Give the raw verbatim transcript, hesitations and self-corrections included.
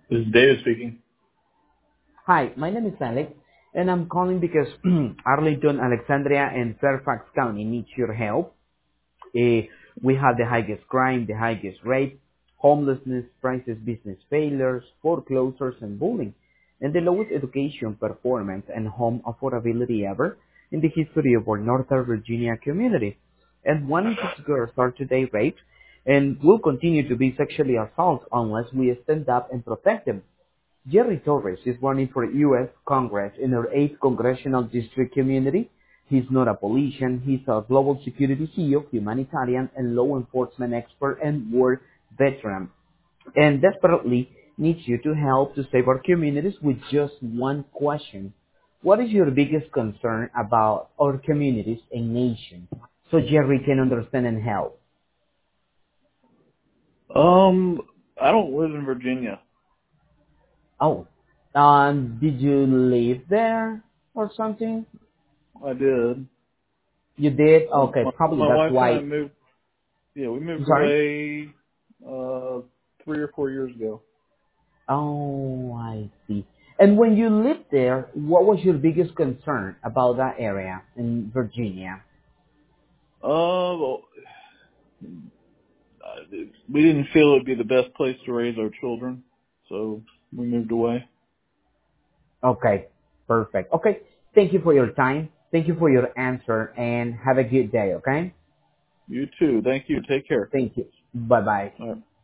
This is David speaking. Hi, my name is Alex, and I'm calling because Arlington, Alexandria, and Fairfax County needs your help. Eh, we have the highest crime, the highest rate, homelessness, crisis business failures, foreclosures, and bullying, and the lowest education performance and home affordability ever in the history of our Northern Virginia community. And one in six girls are today raped and will continue to be sexually assaulted unless we stand up and protect them. Jerry Torres is running for U S Congress in our eighth Congressional District community. He's not a politician. He's a global security C E O, humanitarian, and law enforcement expert and war veteran. And desperately needs you to help to save our communities with just one question. What is your biggest concern about our communities and nation? So Jerry can understand and help. Um, I don't live in Virginia. Oh, um, did you live there or something? I did. You did? Um, Okay, my, probably my that's wife and I why. moved. Yeah, we I'm moved sorry? away uh three or four years ago. Oh, I see. And when you lived there, what was your biggest concern about that area in Virginia? Uh, well, I- we didn't feel it'd be the best place to raise our children, so we moved away. Okay, perfect. Okay, thank you for your time. Thank you for your answer and have a good day, okay? You too. Thank you. Take care. Thank you. Bye-bye. All right.